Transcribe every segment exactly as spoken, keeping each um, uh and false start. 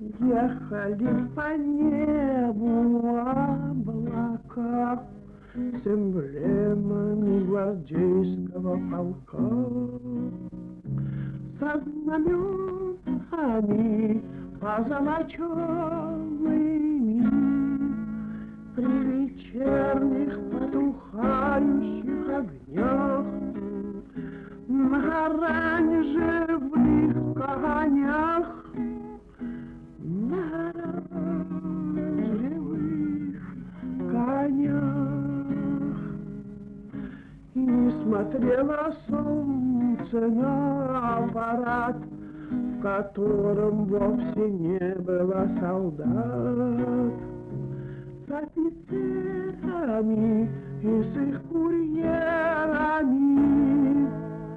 Ехали по небу облака с эмблемами гвардейского полка, со знаменами позолоченными при вечерних потухающих огнях, на оранжевых конях, на оранжевых конях. И не смотрело солнце на аппарат, в котором вовсе не было солдат, с офицерами и с их курьерами,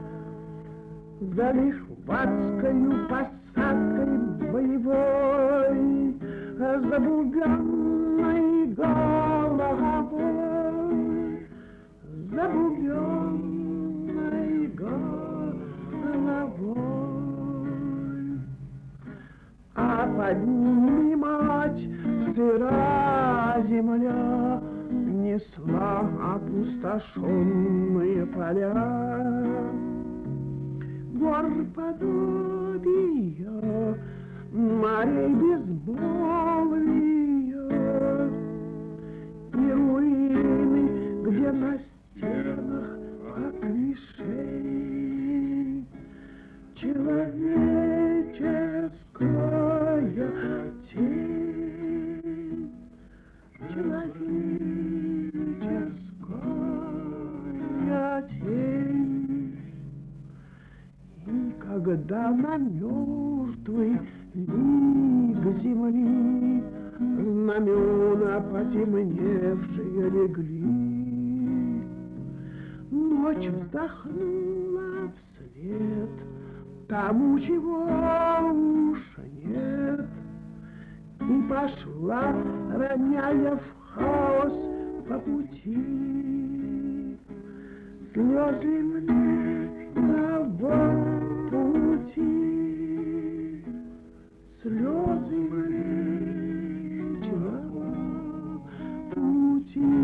за лихватскою посадкой боевой, за бубенной головой, за бубенной головой. А под ними мать сыра земля несла опустошенные поля, гор подобия, морей безмолвия и руины, где на стенах как мишень человеческая тень, человеческая тень. И когда на мертвый лик земли знамена потемневшие легли, ночь вздохнула вслед тому, чего уж нет, и пошла, роняя в хаос по пути слезы млечного пути, слезы млечного пути.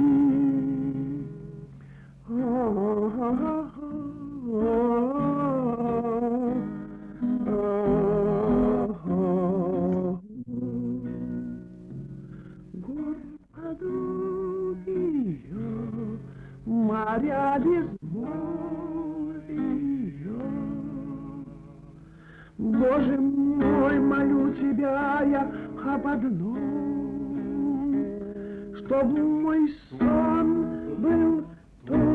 Гор подобия, моря безмолвия. Боже мой, молю тебя я об одном, чтоб мой сон был тот,